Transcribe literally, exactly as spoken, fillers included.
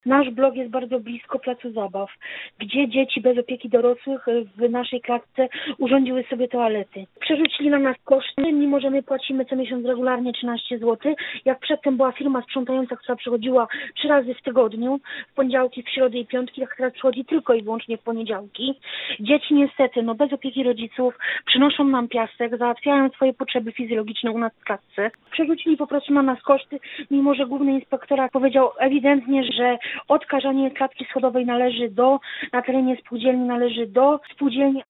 Nasz blok jest bardzo blisko placu zabaw, gdzie dzieci bez opieki dorosłych w naszej klatce urządziły sobie toalety. Przerzucili na nas koszty, mimo że my płacimy co miesiąc regularnie trzynaście złotych. Jak przedtem była firma sprzątająca, która przychodziła trzy razy w tygodniu, w poniedziałki, w środę i piątki, tak teraz przychodzi tylko i wyłącznie w poniedziałki. Dzieci niestety, no bez opieki rodziców, przynoszą nam piasek, załatwiają swoje potrzeby fizjologiczne u nas w klatce. Przerzucili po prostu na nas koszty, mimo że główny inspektorat powiedział ewidentnie, że odkażanie klatki schodowej należy do, na terenie spółdzielni należy do spółdzielni.